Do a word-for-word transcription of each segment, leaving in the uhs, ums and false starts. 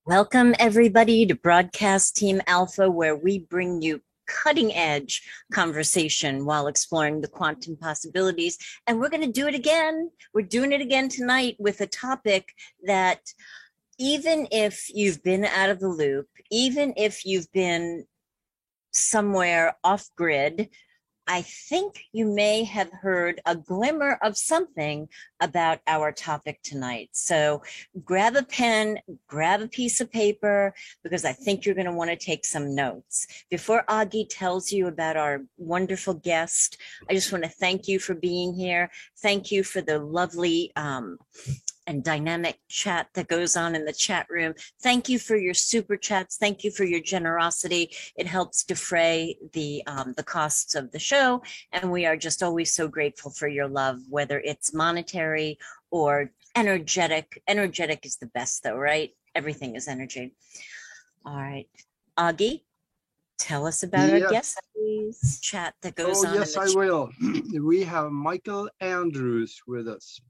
Welcome, everybody, to Broadcast Team Alpha, where we bring you cutting edge conversation while exploring the quantum possibilities. And we're going to do it again. We're doing it again tonight with a topic that, even if you've been out of the loop, even if you've been somewhere off grid, I think you may have heard a glimmer of something about our topic tonight. So grab a pen, grab a piece of paper, because I think you're going to want to take some notes. Before Augie tells you about our wonderful guest, I just want to thank you for being here. Thank you for the lovely um, and dynamic chat that goes on in the chat room. Thank you for your super chats. Thank you for your generosity. It helps defray the um, the costs of the show, and we are just always so grateful for your love, whether it's monetary or energetic. Energetic is the best, though, right? Everything is energy. All right, Augie, tell us about yes. our guest, please. Chat that goes oh, on. Yes, in the I will. We have Michael Andrews with us.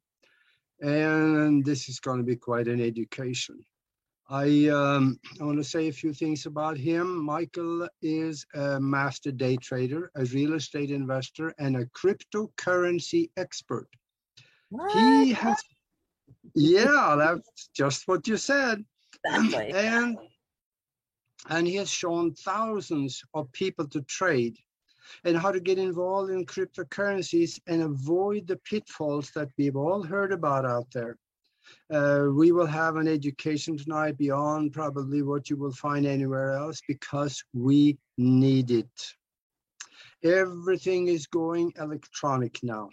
And this is going to be quite an education. I, um, I want to say a few things about him. Michael is a master day trader, a real estate investor, and a cryptocurrency expert. What? He has, yeah, that's just what you said. Exactly. And, and he has shown thousands of people to trade and how to get involved in cryptocurrencies and avoid the pitfalls that we've all heard about out there. Uh, we will have an education tonight beyond probably what you will find anywhere else because we need it. Everything is going electronic now.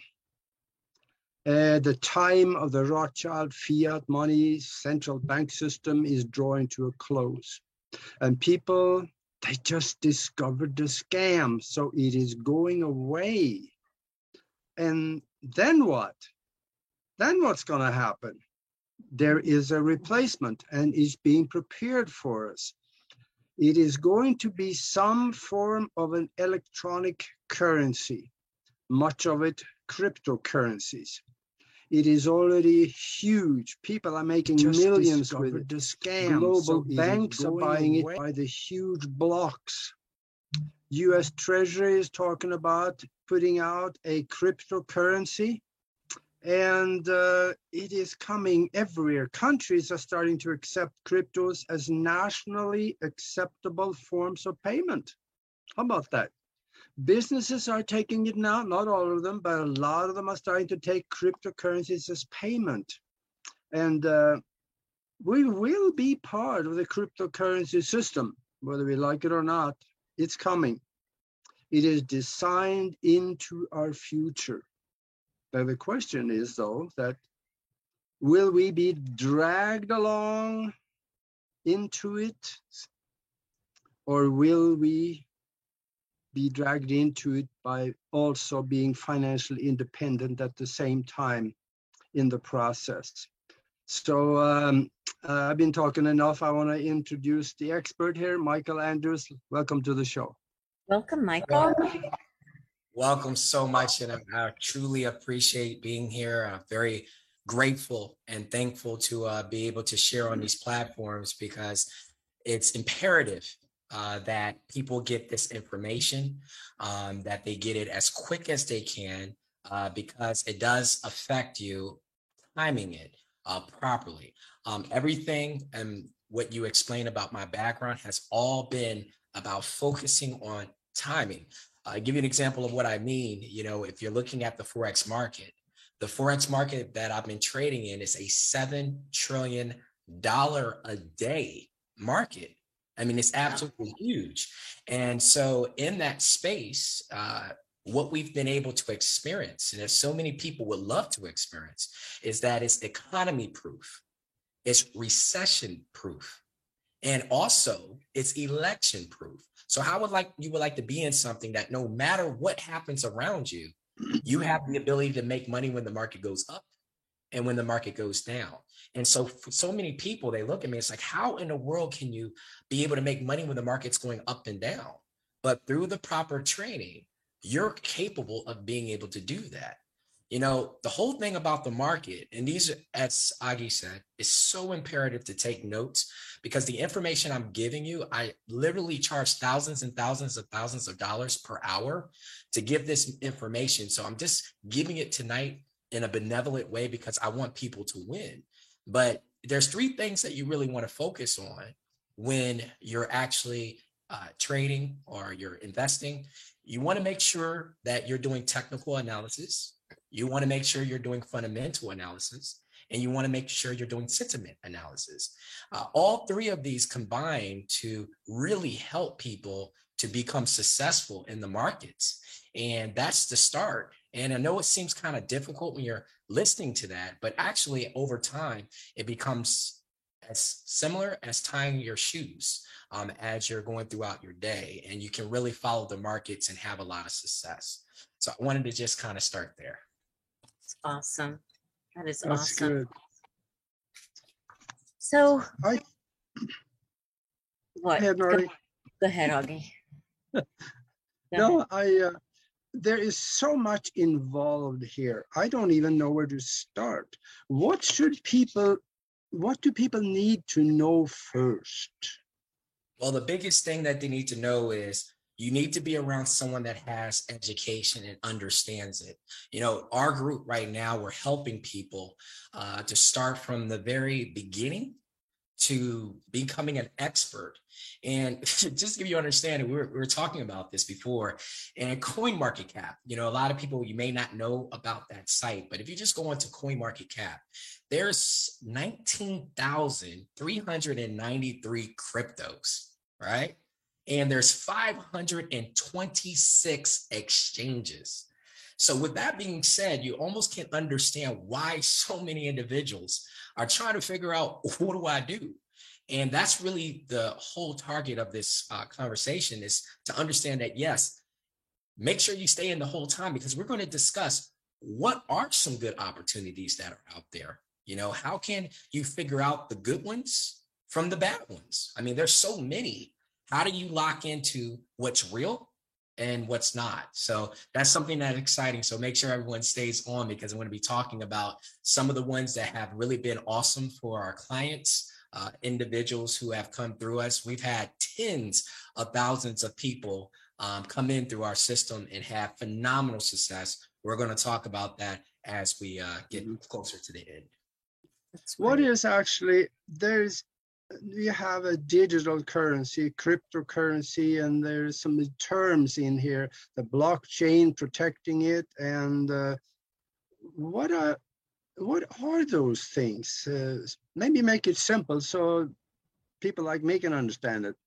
Uh, the time of the Rothschild fiat money central bank system is drawing to a close. And people, they just discovered the scam, so it is going away. And then what? Then what's going to happen? There is a replacement and is being prepared for us. It is going to be some form of an electronic currency, much of it cryptocurrencies. It is already huge. People are making just millions with it. The scam. Global so banks are buying away. It by the huge blocks. U S Treasury is talking about putting out a cryptocurrency, and uh, it is coming everywhere. Countries are starting to accept cryptos as nationally acceptable forms of payment. How about that? Businesses are taking it now, not all of them, but a lot of them are starting to take cryptocurrencies as payment. And uh, we will be part of the cryptocurrency system, whether we like it or not. It's coming. It is designed into our future. But the question is, though, that will we be dragged along into it, or will we be dragged into it by also being financially independent at the same time in the process? So um, uh, I've been talking enough. I want to introduce the expert here, Michael Andrews. Welcome to the show. Welcome, Michael. Welcome so much, and I, I truly appreciate being here. I'm very grateful and thankful to uh, be able to share on these platforms, because it's imperative Uh, that people get this information, um, that they get it as quick as they can, uh, because it does affect you timing it uh, properly. Um, everything and what you explained about my background has all been about focusing on timing. I'll give you an example of what I mean. You know, if you're looking at the Forex market, the Forex market that I've been trading in is a seven trillion dollars a day market. I mean, it's absolutely huge. And so in that space, uh, what we've been able to experience, and as so many people would love to experience, is that it's economy proof, it's recession proof, and also it's election proof. So how would like you would like to be in something that no matter what happens around you, you have the ability to make money when the market goes up and when the market goes down. And so for so many people, they look at me, it's like, how in the world can you be able to make money when the market's going up and down? But through the proper training, you're capable of being able to do that. You know, the whole thing about the market, and these, as Agi said, is so imperative to take notes because the information I'm giving you, I literally charge thousands and thousands of thousands of dollars per hour to give this information. So I'm just giving it tonight in a benevolent way because I want people to win. But there's three things that you really want to focus on when you're actually uh, trading or you're investing. You want to make sure that you're doing technical analysis. You want to make sure you're doing fundamental analysis, and you want to make sure you're doing sentiment analysis. Uh, all three of these combine to really help people to become successful in the markets. And that's the start. And I know it seems kind of difficult when you're listening to that, but actually over time, it becomes as similar as tying your shoes um, as you're going throughout your day. And you can really follow the markets and have a lot of success. So I wanted to just kind of start there. It's awesome. That is That's awesome. good. So I what? Go ahead, Go, Marty. go ahead, Augie. Go No, ahead. I. Uh, there is so much involved here. I don't even know where to start. What should people? What do people need to know first? Well, the biggest thing that they need to know is you need to be around someone that has education and understands it. You know, our group right now, we're helping people uh, to start from the very beginning to becoming an expert. And just to give you understanding, we were, we were talking about this before, and CoinMarketCap, you know, a lot of people, you may not know about that site, but if you just go onto CoinMarketCap, there's nineteen thousand three hundred ninety-three cryptos, right? And there's five hundred twenty-six exchanges. So with that being said, you almost can't understand why so many individuals are trying to figure out, what do I do? And that's really the whole target of this uh, conversation, is to understand that, yes, make sure you stay in the whole time, because we're going to discuss what are some good opportunities that are out there. You know, how can you figure out the good ones from the bad ones? I mean, there's so many. How do you lock into what's real and what's not? So that's something that's exciting. So make sure everyone stays on, because I'm going to be talking about some of the ones that have really been awesome for our clients, uh, individuals who have come through us. We've had tens of thousands of people um, come in through our system and have phenomenal success. We're going to talk about that as we uh, get mm-hmm. closer to the end. What is actually, there's, you have a digital currency, cryptocurrency, and there's some terms in here, the blockchain protecting it, and uh, what are what are those things? Uh, maybe make it simple so people like me can understand it.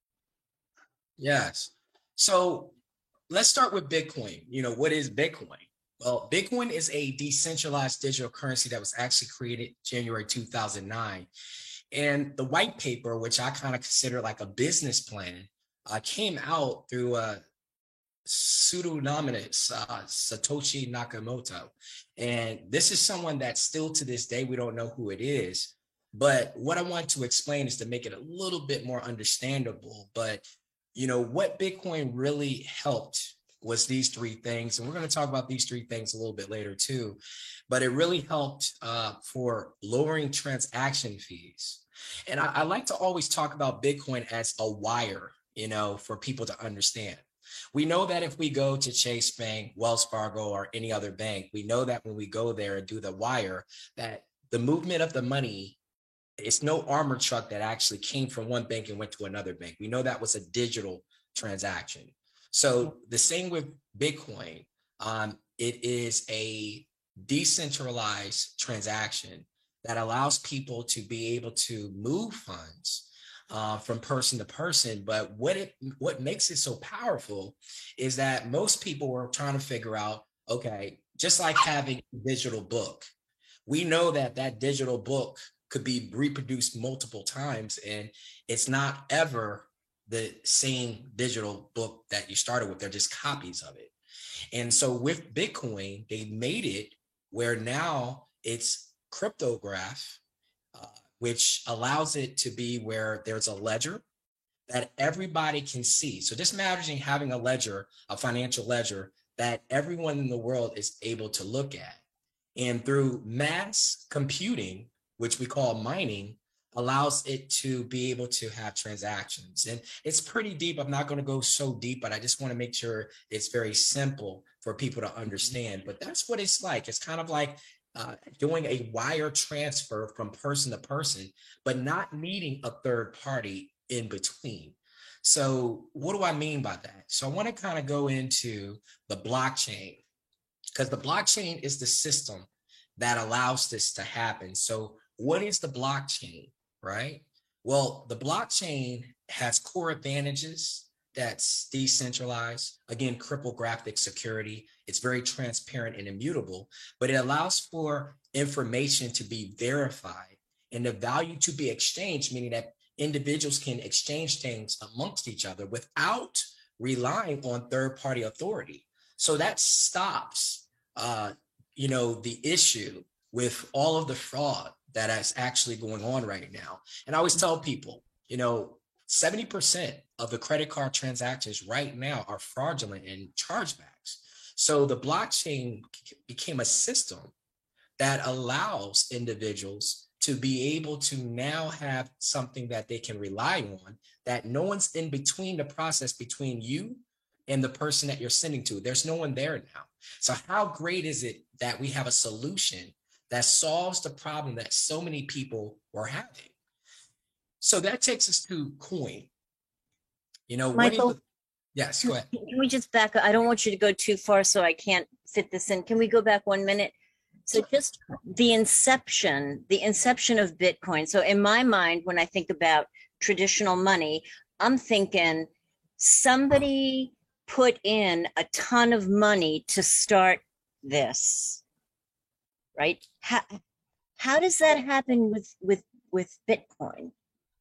Yes. So let's start with Bitcoin. You know, what is Bitcoin? Well, Bitcoin is a decentralized digital currency that was actually created January two thousand nine. And the white paper, which I kind of consider like a business plan, uh, came out through a pseudonymous uh, Satoshi Nakamoto. And this is someone that still to this day, we don't know who it is. But what I want to explain is to make it a little bit more understandable. But, you know, what Bitcoin really helped was these three things. And we're going to talk about these three things a little bit later too. But it really helped uh, for lowering transaction fees. And I, I like to always talk about Bitcoin as a wire, you know, for people to understand. We know that if we go to Chase Bank, Wells Fargo, or any other bank, we know that when we go there and do the wire, that the movement of the money, it's no armor truck that actually came from one bank and went to another bank. We know that was a digital transaction. So the same with Bitcoin, um, it is a decentralized transaction that allows people to be able to move funds uh, from person to person. But what it what makes it so powerful is that most people were trying to figure out, okay, just like having a digital book, we know that that digital book could be reproduced multiple times, and it's not ever the same digital book that you started with. They're just copies of it. And so with Bitcoin, they made it where now it's cryptograph, uh, which allows it to be where there's a ledger that everybody can see. So just imagine having a ledger, a financial ledger that everyone in the world is able to look at. And through mass computing, which we call mining, allows it to be able to have transactions. And it's pretty deep. I'm not going to go so deep, but I just want to make sure it's very simple for people to understand. But that's what it's like. It's kind of like uh, doing a wire transfer from person to person, but not needing a third party in between. So what do I mean by that? So I want to kind of go into the blockchain, because the blockchain is the system that allows this to happen. So what is the blockchain, right? Well, the blockchain has core advantages. That's decentralized, again, cryptographic security. It's very transparent and immutable, but it allows for information to be verified and the value to be exchanged, meaning that individuals can exchange things amongst each other without relying on third-party authority. So that stops, uh, you know, the issue with all of the fraud that is actually going on right now. And I always tell people, you know, seventy percent of the credit card transactions right now are fraudulent and chargebacks. So the blockchain became a system that allows individuals to be able to now have something that they can rely on, that no one's in between the process between you and the person that you're sending to. There's no one there now. So how great is it that we have a solution that solves the problem that so many people were having? So that takes us to coin. You know, Michael, what is the, yes, go ahead. Can we just back up? I don't want you to go too far, so I can't fit this in. Can we go back one minute? So just the inception, the inception of Bitcoin. So in my mind, when I think about traditional money, I'm thinking somebody put in a ton of money to start this, right? How, how does that happen with, with, with Bitcoin?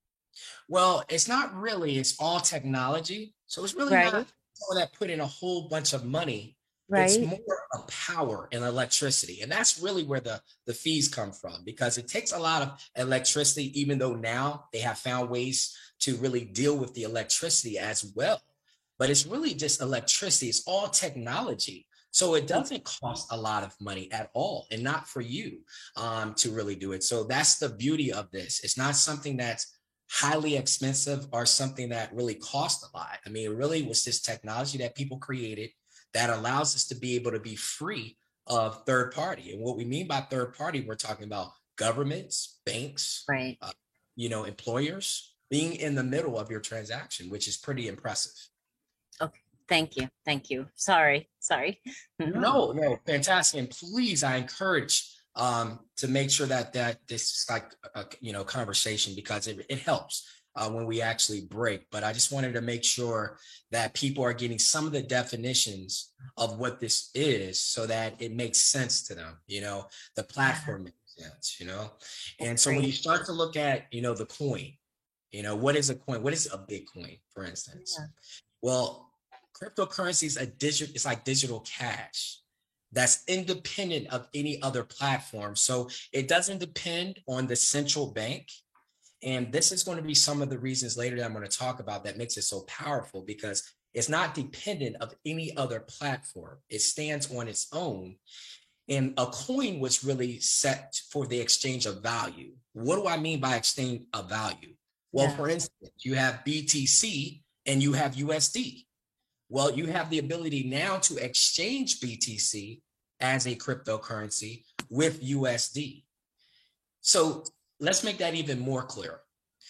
Well, it's not really, it's all technology. So it's really right. not someone that put in a whole bunch of money. Right. It's more of power and electricity. And that's really where the, the fees come from, because it takes a lot of electricity, even though now they have found ways to really deal with the electricity as well. But it's really just electricity. It's all technology. So it doesn't cost a lot of money at all, and not for you um, to really do it. So that's the beauty of this. It's not something that's highly expensive or something that really costs a lot. I mean, it really was this technology that people created that allows us to be able to be free of third party. And what we mean by third party, we're talking about governments, banks, right. uh, you know, employers being in the middle of your transaction, which is pretty impressive. Okay, thank you, thank you. Sorry, sorry. No, no, fantastic. And please, I encourage um, to make sure that that this is like a, you know, conversation, because it, it helps uh, when we actually break. But I just wanted to make sure that people are getting some of the definitions of what this is, so that it makes sense to them. You know, the platform makes sense, you know. And so when you start to look at, you know, the coin, you know, what is a coin? What is a Bitcoin, for instance? Yeah. Well, cryptocurrency is a digital, it's like digital cash that's independent of any other platform. So it doesn't depend on the central bank. And this is going to be some of the reasons later that I'm going to talk about that makes it so powerful, because it's not dependent of any other platform. It stands on its own. And a coin was really set for the exchange of value. What do I mean by exchange of value? Well, yeah. For instance, you have B T C and you have U S D. Well, you have the ability now to exchange B T C as a cryptocurrency with U S D. So let's make that even more clear.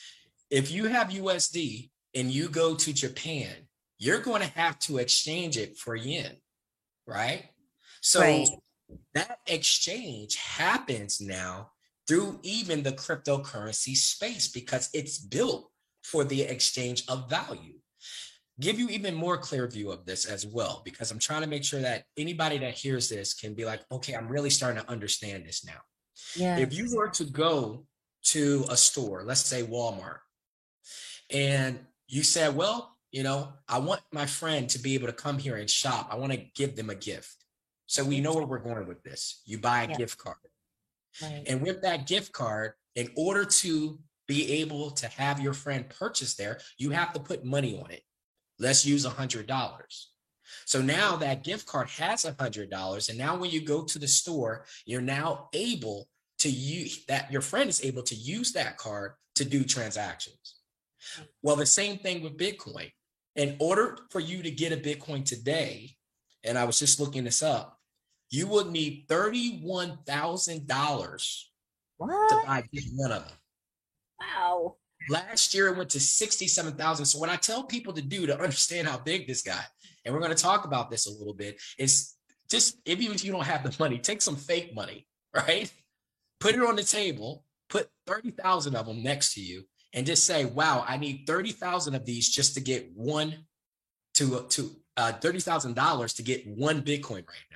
If you have U S D and you go to Japan, you're going to have to exchange it for yen, right? So right. That exchange happens now through even the cryptocurrency space, because it's built for the exchange of value. Give you even more clear view of this as well, because I'm trying to make sure that anybody that hears this can be like, okay, I'm really starting to understand this now. Yes. If you were to go to a store, let's say Walmart, and you said, well, you know, I want my friend to be able to come here and shop. I want to give them a gift. So we know where we're going with this. You buy a yeah. gift card. Right. And with that gift card, in order to be able to have your friend purchase there, you have to put money on it. Let's use one hundred dollars. So now that gift card has a hundred dollars. And now when you go to the store, you're now able to use that, your friend is able to use that card to do transactions. Well, the same thing with Bitcoin. In order for you to get a Bitcoin today, and I was just looking this up, you would need thirty-one thousand dollars to buy just one of them. Wow. Last year, it went to sixty-seven thousand. So what I tell people to do to understand how big this got, and we're going to talk about this a little bit, is just, if even if you don't have the money, take some fake money, right? Put it on the table, put thirty thousand of them next to you, and just say, wow, I need thirty thousand of these just to get one, to, to uh, thirty thousand dollars to get one Bitcoin right now.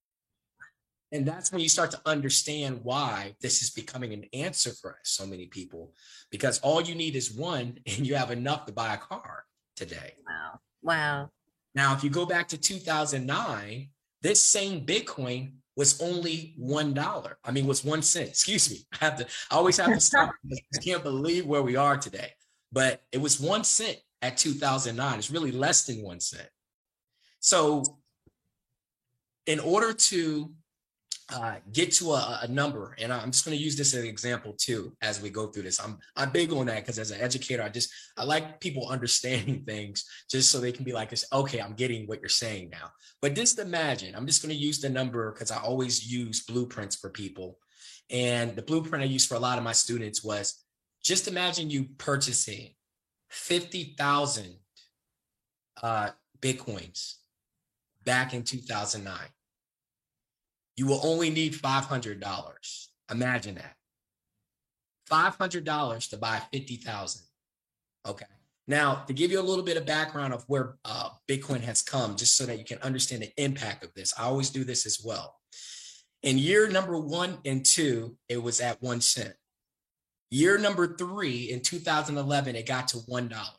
And that's when you start to understand why this is becoming an answer for so many people, because all you need is one and you have enough to buy a car today. Wow. Wow. Now, if you go back to two thousand nine, this same Bitcoin was only one dollar. I mean, was one cent. Excuse me. I have to, I always have to stop. I can't believe where we are today. But it was one cent at two thousand nine. It's really less than one cent. So in order to uh, get to a, a number, and I'm just going to use this as an example too, as we go through this. I'm I'm big on that because as an educator, I just, I like people understanding things just so they can be like, okay, I'm getting what you're saying now. But just imagine, I'm just going to use the number because I always use blueprints for people. And the blueprint I use for a lot of my students was, just imagine you purchasing fifty thousand uh, Bitcoins back in two thousand nine. You will only need five hundred dollars. Imagine that. five hundred dollars to buy fifty thousand. Okay. Now, to give you a little bit of background of where uh, Bitcoin has come, just so that you can understand the impact of this, I always do this as well. In year number one and two, it was at one cent. Year number three, in two thousand eleven, it got to one dollar.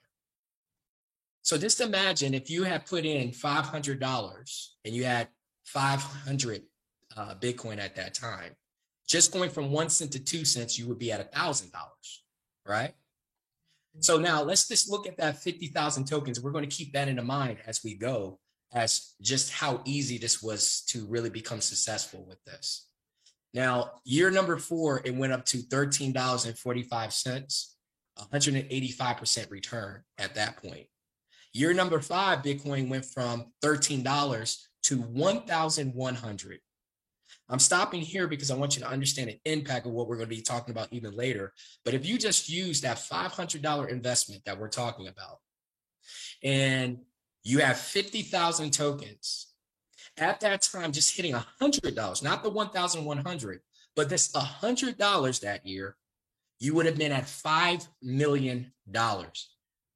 So just imagine if you had put in five hundred dollars and you had five hundred uh, Bitcoin at that time, just going from one cent to two cents, you would be at one thousand dollars, right? So now let's just look at that fifty thousand tokens. We're going to keep that in mind as we go, as just how easy this was to really become successful with this. Now, year number four, it went up to thirteen dollars and forty-five cents, one hundred eighty-five percent return at that point. Year number five, Bitcoin went from thirteen dollars to one thousand one hundred dollars. I'm stopping here because I want you to understand the impact of what we're going to be talking about even later. But if you just use that five hundred dollars investment that we're talking about, and you have fifty thousand tokens, at that time, just hitting one hundred dollars, not the one thousand one hundred, but this one hundred dollars that year, you would have been at five million dollars.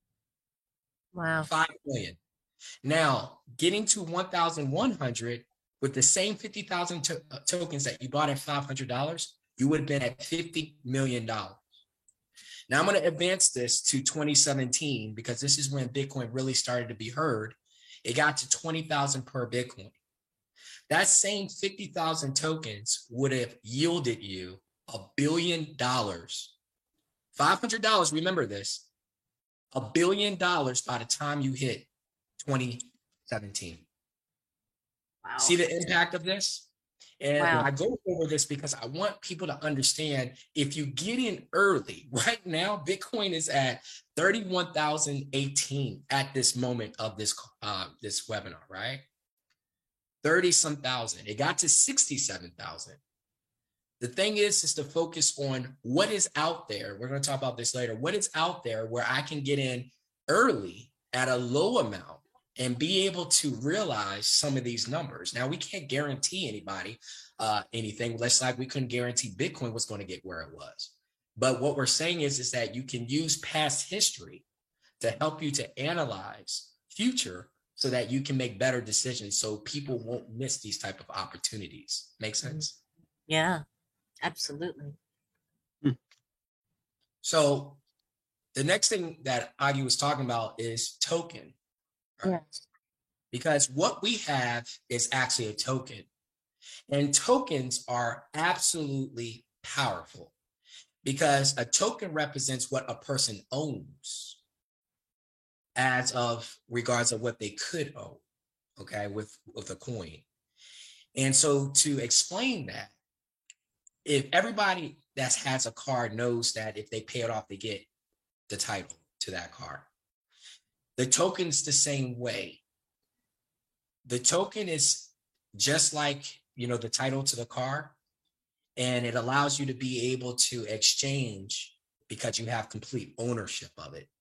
Wow. five million. Now, getting to one thousand one hundred with the same fifty thousand to tokens that you bought at five hundred dollars, you would have been at fifty million dollars. Now I'm going to advance this to twenty seventeen because this is when Bitcoin really started to be heard. It got to twenty thousand per Bitcoin. That same fifty thousand tokens would have yielded you a billion dollars. five hundred dollars, remember this, a billion dollars by the time you hit twenty seventeen. Wow. See the impact of this? And Wow. I go over this because I want people to understand, if you get in early, right now, Bitcoin is at thirty-one thousand eighteen at this moment of this, uh, this webinar, right? thirty some thousand. It got to sixty-seven thousand. The thing is, is to focus on what is out there. We're going to talk about this later. What is out there where I can get in early at a low amount and be able to realize some of these numbers. Now, we can't guarantee anybody uh, anything, less like we couldn't guarantee Bitcoin was going to get where it was. But what we're saying is, is that you can use past history to help you to analyze future so that you can make better decisions so people won't miss these type of opportunities. Make sense? Yeah, absolutely. So the next thing that Agi was talking about is token. Right? Yes. Because what we have is actually a token. And tokens are absolutely powerful because a token represents what a person owns as of regards of what they could own. okay, with, with a coin. And so to explain that, if everybody that has a car knows that if they pay it off, they get the title to that car. The token's the same way. The token is just like, you know, the title to the car, and it allows you to be able to exchange because you have complete ownership of it.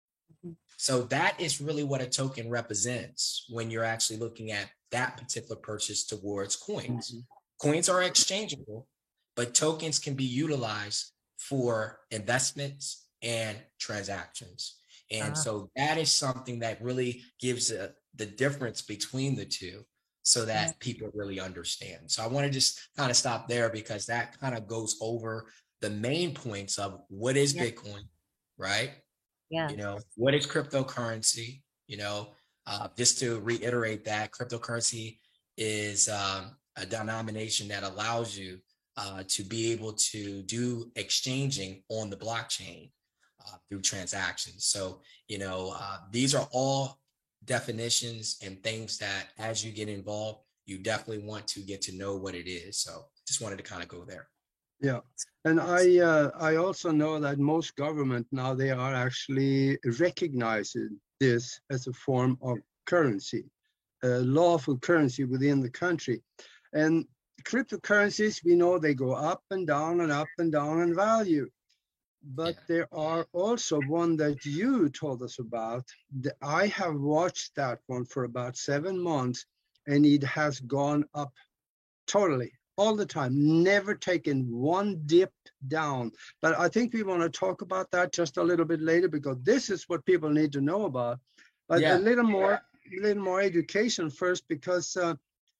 So that is really what a token represents when you're actually looking at that particular purchase towards coins. Mm-hmm. Coins are exchangeable, but tokens can be utilized for investments and transactions. And uh-huh. so that is something that really gives a, the difference between the two so that yeah. people really understand. So I want to just kind of stop there because that kind of goes over the main points of what is yeah. Bitcoin, right? Yeah. You know, what is cryptocurrency? You know, uh, just to reiterate that cryptocurrency is um, a denomination that allows you uh, to be able to do exchanging on the blockchain uh, through transactions. So, you know, uh, these are all definitions and things that as you get involved, you definitely want to get to know what it is. So just wanted to kind of go there. Yeah, and I uh, I also know that most government now, they are actually recognizing this as a form of currency, a lawful currency within the country. And cryptocurrencies, we know they go up and down and up and down in value. But yeah. there are also one that you told us about. I have watched that one for about seven months, and it has gone up totally. All the time, never taken one dip down. But I think we want to talk about that just a little bit later because this is what people need to know about. But yeah. a little more, a little more education first, because uh,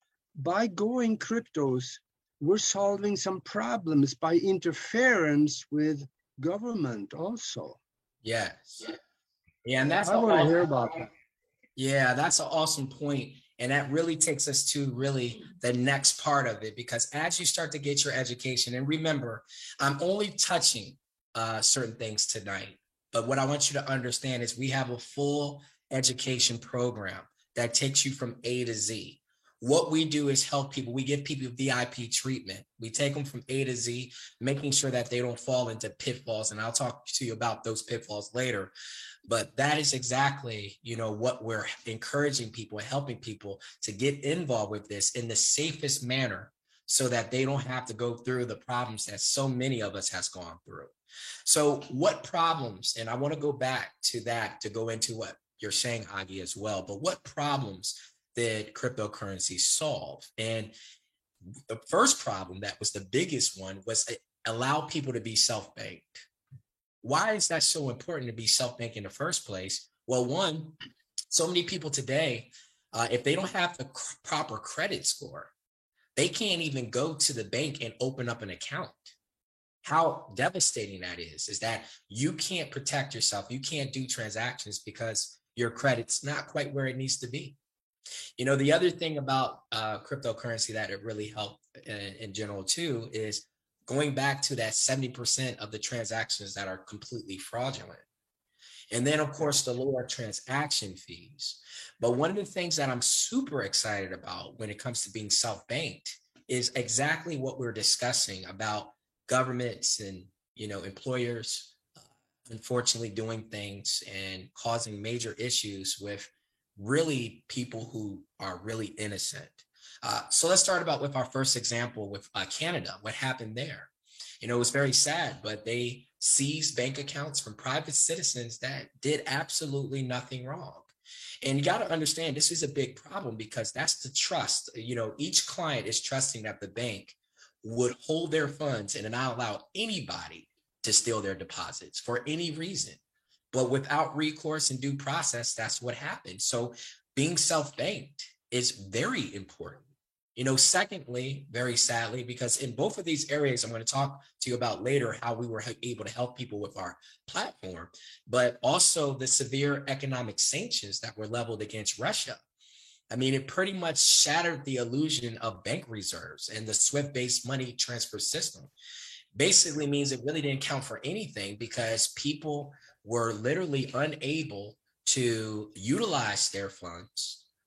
by going cryptos, we're solving some problems by interference with government also. Yes. Yeah, and that's I want to awesome, hear about that. Yeah, that's an awesome point. And that really takes us to really the next part of it, because as you start to get your education, and remember, I'm only touching uh, certain things tonight, but what I want you to understand is we have a full education program that takes you from A to Z. What we do is help people. We give people V I P treatment. We take them from A to Z, making sure that they don't fall into pitfalls. And I'll talk to you about those pitfalls later. But that is exactly, you know, what we're encouraging people, helping people to get involved with this in the safest manner so that they don't have to go through the problems that so many of us has gone through. So what problems, and I want to go back to that to go into what you're saying, Agi, as well, but what problems did cryptocurrency solve? And the first problem that was the biggest one was allow people to be self-banked. Why is that so important to be self-banked in the first place? Well, one, so many people today, uh, if they don't have the cr- proper credit score, they can't even go to the bank and open up an account. How devastating that is, is that you can't protect yourself. You can't do transactions because your credit's not quite where it needs to be. You know, the other thing about uh, cryptocurrency that it really helped in, in general too is going back to that seventy percent of the transactions that are completely fraudulent. And then, of course, the lower transaction fees. But one of the things that I'm super excited about when it comes to being self-banked is exactly what we're discussing about governments and, you know, employers, uh, unfortunately doing things and causing major issues with really people who are really innocent. Uh, so let's start about with our first example with uh, Canada. What happened there? You know, it was very sad, but they seized bank accounts from private citizens that did absolutely nothing wrong. And you got to understand, this is a big problem because that's the trust. You know, each client is trusting that the bank would hold their funds and not allow anybody to steal their deposits for any reason. But without recourse and due process, that's what happened. So being self-banked is very important. You know, secondly, very sadly, because in both of these areas, I'm going to talk to you about later how we were able to help people with our platform, but also the severe economic sanctions that were leveled against Russia. I mean, it pretty much shattered the illusion of bank reserves and the SWIFT-based money transfer system. Basically means it really didn't count for anything because people were literally unable to utilize their funds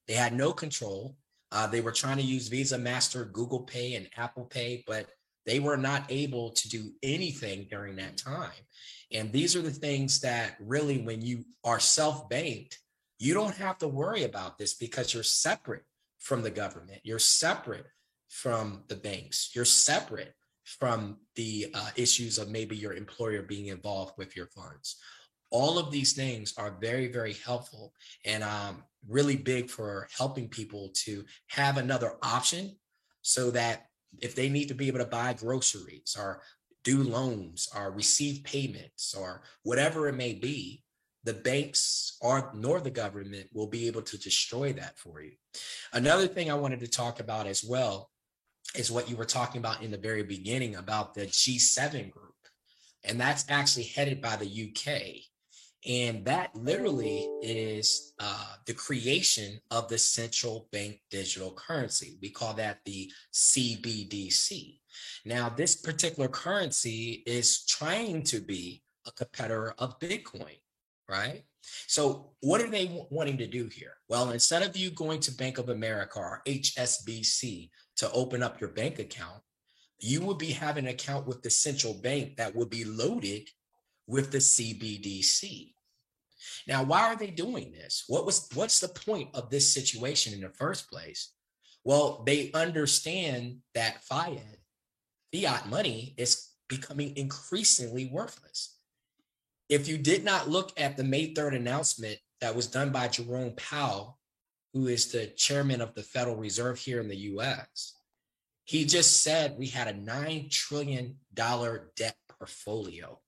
They had no control. Uh, they were trying to use Visa, Master, Google Pay, and Apple Pay, but they were not able to do anything during that time. And these are the things that really, when you are self-banked, you don't have to worry about this because you're separate from the government. You're separate from the banks. You're separate from the uh, issues of maybe your employer being involved with your funds. All of these things are very, very helpful and um, really big for helping people to have another option so that if they need to be able to buy groceries or do loans or receive payments or whatever it may be, the banks or nor the government will be able to destroy that for you. Another thing I wanted to talk about as well is what you were talking about in the very beginning about the G seven group. And that's actually headed by the U K. And that literally is uh, the creation of the central bank digital currency. We call that the C B D C. Now, this particular currency is trying to be a competitor of Bitcoin, right? So what are they w- wanting to do here? Well, instead of you going to Bank of America or H S B C to open up your bank account, you will be having an account with the central bank that will be loaded with the C B D C. Now, why are they doing this? What was what's the point of this situation in the first place? Well, they understand that fiat, fiat money is becoming increasingly worthless. If you did not look at the May third announcement that was done by Jerome Powell, who is the chairman of the Federal Reserve here in the U S, he just said we had a nine trillion dollars debt portfolio.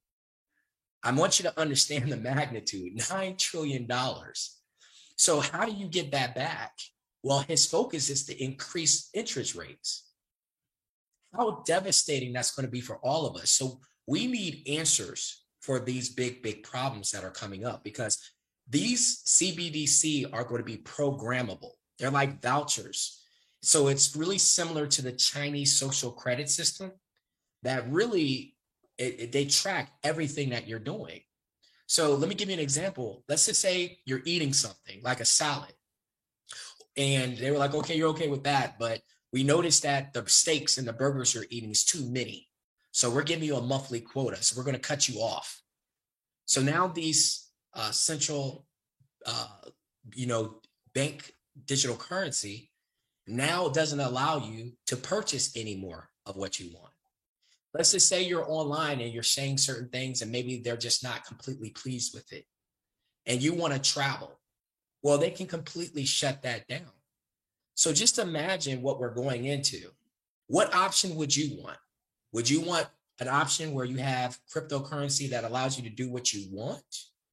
I want you to understand the magnitude, nine trillion dollars. So how do you get that back? Well, his focus is to increase interest rates. How devastating that's going to be for all of us. So we need answers for these big, big problems that are coming up because these C B D C are going to be programmable. They're like vouchers. So it's really similar to the Chinese social credit system that really It, it, they track everything that you're doing. So let me give you an example. Let's just say you're eating something like a salad. And they were like, okay, you're okay with that. But we noticed that the steaks and the burgers you're eating is too many. So we're giving you a monthly quota. So we're going to cut you off. So now these uh, central, uh, you know, bank digital currency now doesn't allow you to purchase any more of what you want. Let's just say you're online and you're saying certain things and maybe they're just not completely pleased with it and you want to travel. Well, they can completely shut that down. So just imagine what we're going into. What option would you want? Would you want an option where you have cryptocurrency that allows you to do what you want?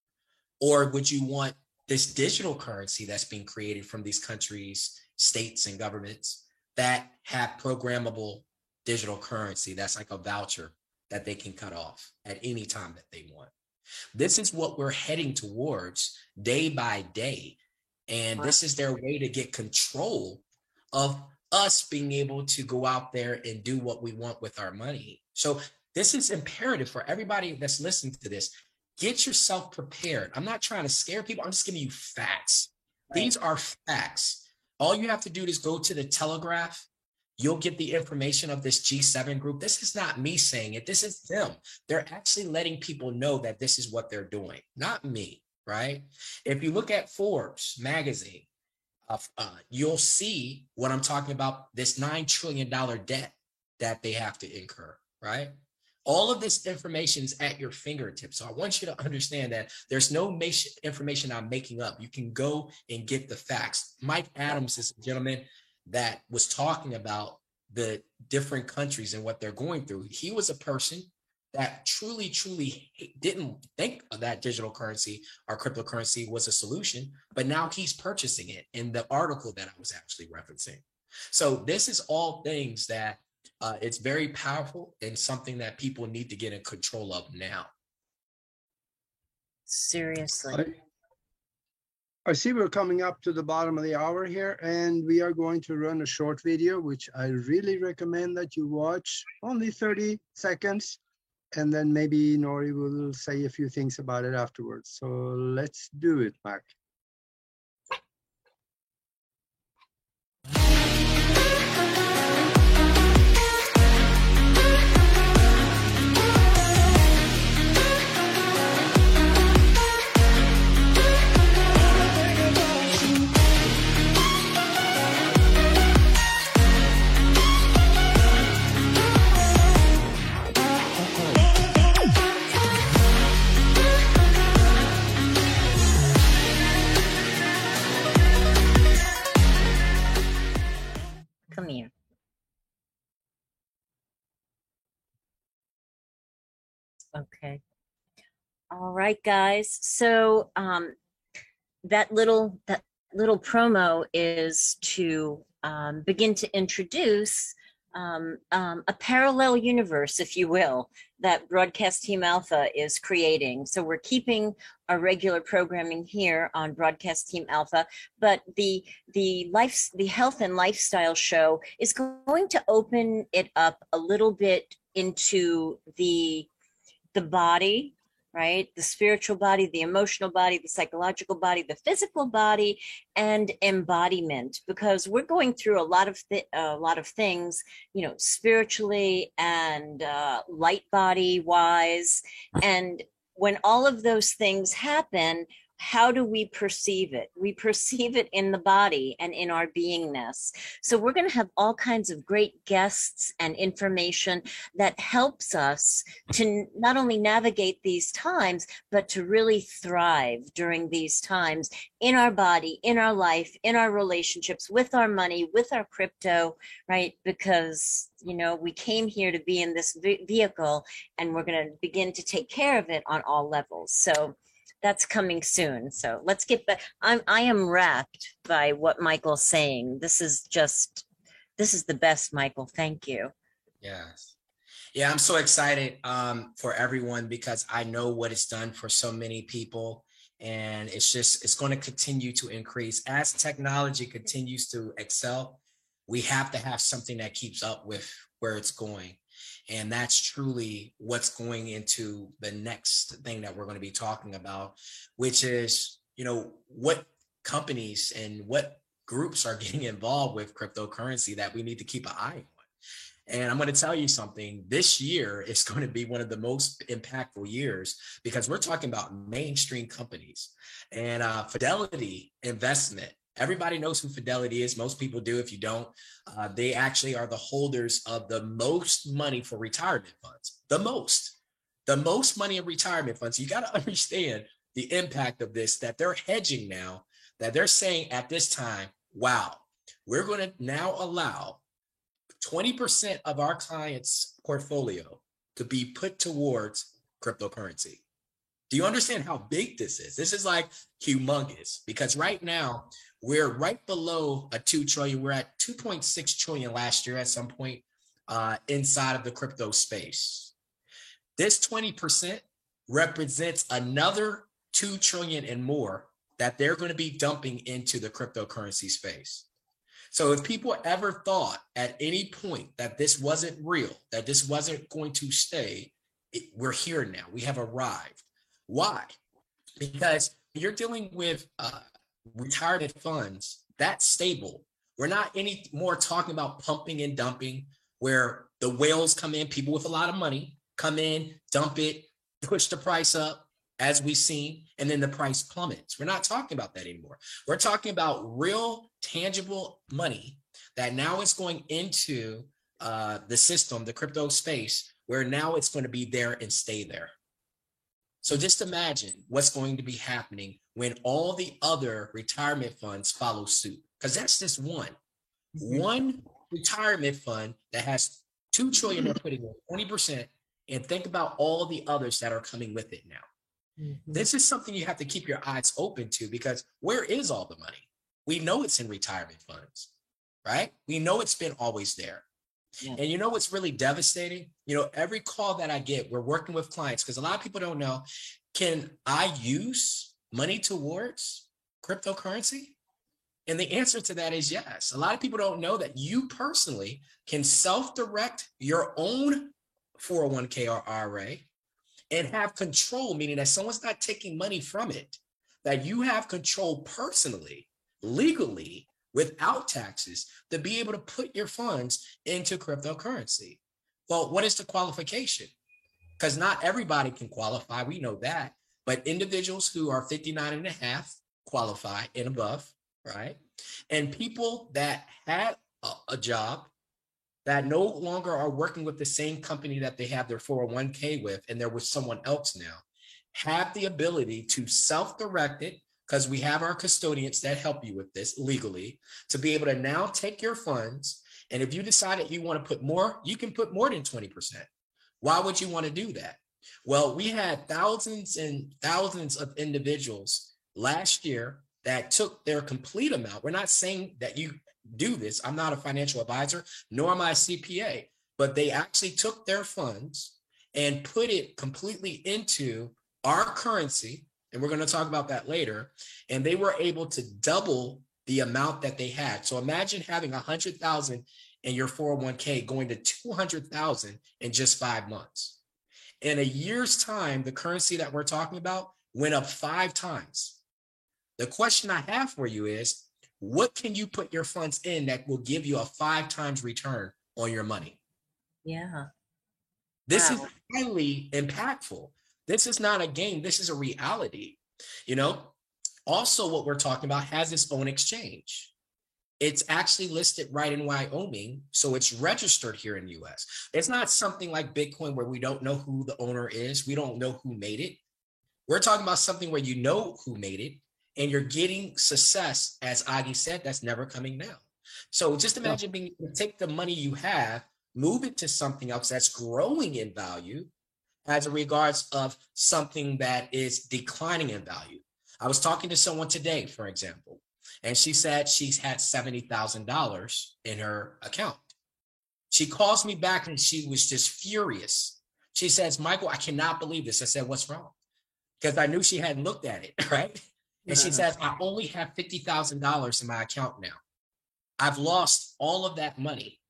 Or would you want this digital currency that's being created from these countries, states, and governments that have programmable digital currency that's like a voucher that they can cut off at any time that they want? This is what we're heading towards day by day. And this is their way to get control of us being able to go out there and do what we want with our money. So this is imperative for everybody that's listening to this. Get yourself prepared. I'm not trying to scare people. I'm just giving you facts. Right. These are facts. All you have to do is go to the Telegraph. You'll get the information of this G seven group. This is not me saying it. This is them. They're actually letting people know that this is what they're doing, not me, right? If you look at Forbes magazine, uh, uh, you'll see what I'm talking about, this nine trillion dollars debt that they have to incur, right? All of this information is at your fingertips. So I want you to understand that there's no information I'm making up. You can go and get the facts. Mike Adams is a gentleman that was talking about the different countries and what they're going through. He was a person that truly, truly didn't think of that digital currency or cryptocurrency was a solution, but now he's purchasing it in the article that I was actually referencing. So this is all things that uh, it's very powerful and something that people need to get in control of now. Seriously. I- I see we're coming up to the bottom of the hour here, and we are going to run a short video, which I really recommend that you watch, only thirty seconds, and then maybe Nori will say a few things about it afterwards. So let's do it, Mac. Okay. All right, guys. So um, that little that little promo is to um, begin to introduce um, um, a parallel universe, if you will, that Broadcast Team Alpha is creating. So we're keeping our regular programming here on Broadcast Team Alpha, but the the life the health and lifestyle show is going to open it up a little bit into the the body, right? The spiritual body, the emotional body, the psychological body, the physical body, and embodiment. Because we're going through a lot of th- a lot of things, you know, spiritually and uh, light body wise. And when all of those things happen, how do we perceive it? We perceive it in the body and in our beingness. So we're going to have all kinds of great guests and information that helps us to not only navigate these times, but to really thrive during these times in our body, in our life, in our relationships, with our money, with our crypto, right? Because, you know, we came here to be in this vehicle, and we're going to begin to take care of it on all levels. So that's coming soon. So let's get back. I'm, I am wrapped by what Michael's saying. This is just, this is the best, Michael. Thank you. Yes. Yeah, I'm so excited um, for everyone, because I know what it's done for so many people. And it's just, it's going to continue to increase as technology continues to excel. We have to have something that keeps up with where it's going. And that's truly what's going into the next thing that we're going to be talking about, which is, you know, what companies and what groups are getting involved with cryptocurrency that we need to keep an eye on. And I'm going to tell you something, this year is going to be one of the most impactful years, because we're talking about mainstream companies and uh, Fidelity Investment. Everybody knows who Fidelity is. Most people do. If you don't, uh, they actually are the holders of the most money for retirement funds. The most, the most money in retirement funds. You got to understand the impact of this, that they're hedging now, that they're saying at this time, wow, we're going to now allow twenty percent of our clients' portfolio to be put towards cryptocurrency. Do you understand how big this is? This is like humongous, because right now we're right below a two trillion. We're at two point six trillion last year at some point uh, inside of the crypto space. This twenty percent represents another two trillion and more that they're going to be dumping into the cryptocurrency space. So if people ever thought at any point that this wasn't real, that this wasn't going to stay, it, we're here now. We have arrived. Why? Because you're dealing with uh, retirement funds, that's stable. We're not any more talking about pumping and dumping, where the whales come in, people with a lot of money come in, dump it, push the price up, as we've seen, and then the price plummets. We're not talking about that anymore. We're talking about real, tangible money that now is going into uh, the system, the crypto space, where now it's going to be there and stay there. So just imagine what's going to be happening when all the other retirement funds follow suit, because that's just one. Mm-hmm. One retirement fund that has two trillion they're putting in twenty percent, and think about all the others that are coming with it now. Mm-hmm. This is something you have to keep your eyes open to, because where is all the money? We know it's in retirement funds, right? We know it's been always there. Yeah. And you know what's really devastating? You know, every call that I get, we're working with clients, because a lot of people don't know, can I use money towards cryptocurrency? And the answer to that is yes. A lot of people don't know that you personally can self-direct your own four oh one k or I R A and have control, meaning that someone's not taking money from it, that you have control personally, legally, without taxes, to be able to put your funds into cryptocurrency. Well, what is the qualification? Because not everybody can qualify. We know that. But individuals who are fifty-nine and a half qualify and above, right? And people that had a, a job that no longer are working with the same company that they have their four oh one k with, and they're with someone else now, have the ability to self-direct it, because we have our custodians that help you with this legally, to be able to now take your funds. And if you decide that you want to put more, you can put more than twenty percent. Why would you want to do that? Well, we had thousands and thousands of individuals last year that took their complete amount. We're not saying that you do this. I'm not a financial advisor, nor am I a C P A, but they actually took their funds and put it completely into our currency. And we're going to talk about that later. And they were able to double the amount that they had. So imagine having a hundred thousand in your four oh one k going to two hundred thousand in just five months. In a year's time, the currency that we're talking about went up five times. The question I have for you is, what can you put your funds in that will give you a five times return on your money? Yeah. This Wow. is highly impactful. This is not a game. This is a reality. You know, also what we're talking about has its own exchange. It's actually listed right in Wyoming, so it's registered here in the U S. It's not something like Bitcoin where we don't know who the owner is. We don't know who made it. We're talking about something where you know who made it, and you're getting success, as Agi said, that's never coming down. So just imagine being able to take the money you have, move it to something else that's growing in value as a regards of something that is declining in value. I was talking to someone today, for example, and she said she's had seventy thousand dollars in her account. She calls me back and she was just furious. She says, Michael, I cannot believe this. I said, what's wrong? Because I knew she hadn't looked at it, right? And she says, I only have fifty thousand dollars in my account now. I've lost all of that money.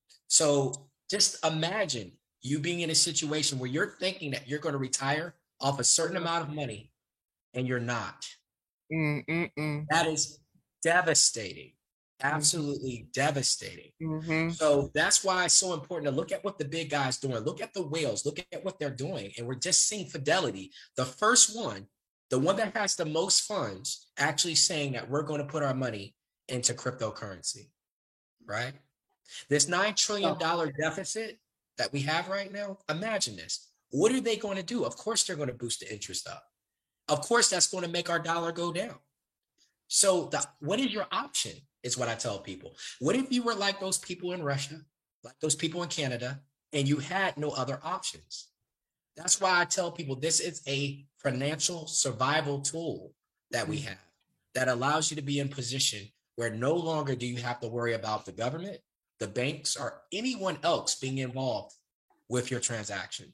So just imagine you being in a situation where you're thinking that you're going to retire off a certain amount of money and you're not. Mm-mm-mm. That is devastating, absolutely devastating. Mm-hmm. So that's why it's so important to look at what the big guys doing. Look at the whales, look at what they're doing. And we're just seeing Fidelity, the first one, the one that has the most funds, actually saying that we're going to put our money into cryptocurrency, right? This nine trillion dollars deficit that we have right now, imagine this. What are they going to do? Of course, they're going to boost the interest up. Of course, that's going to make our dollar go down. So the, what is your option is what I tell people. What if you were like those people in Russia, like those people in Canada, and you had no other options? That's why I tell people this is a financial survival tool that we have that allows you to be in position where no longer do you have to worry about the government, the banks, or anyone else being involved with your transaction.